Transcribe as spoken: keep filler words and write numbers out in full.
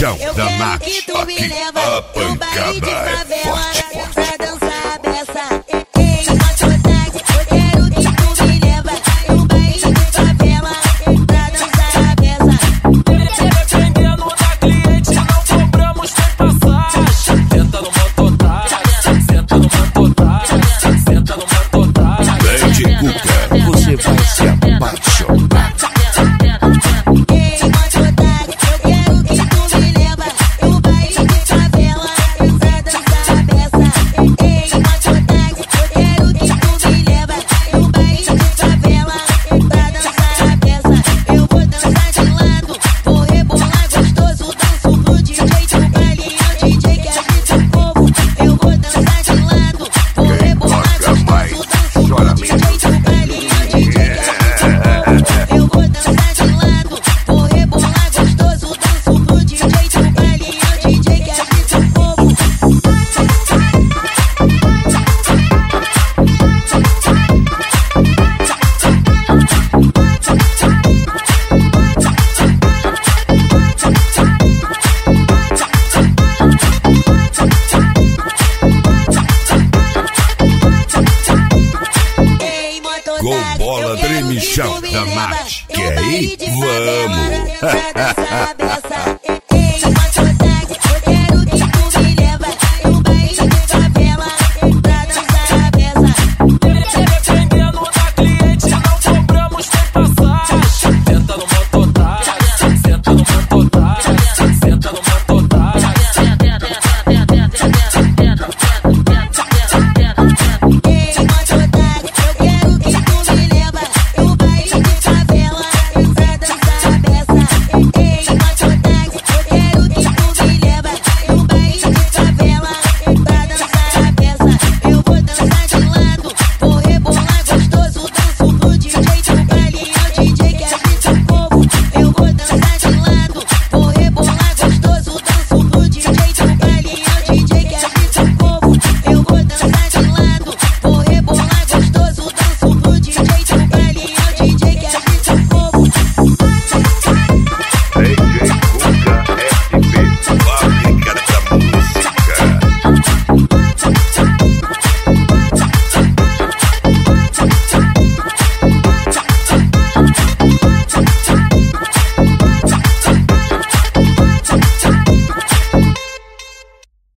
Tremichão da Nath, aqui a pancada é forte, forte. Você vai se apaixonar. Com bola Tremichão da Nath, quer ir? Vamos! Eu quero que tu me leva, eu baile de favela, pra dançar a beça.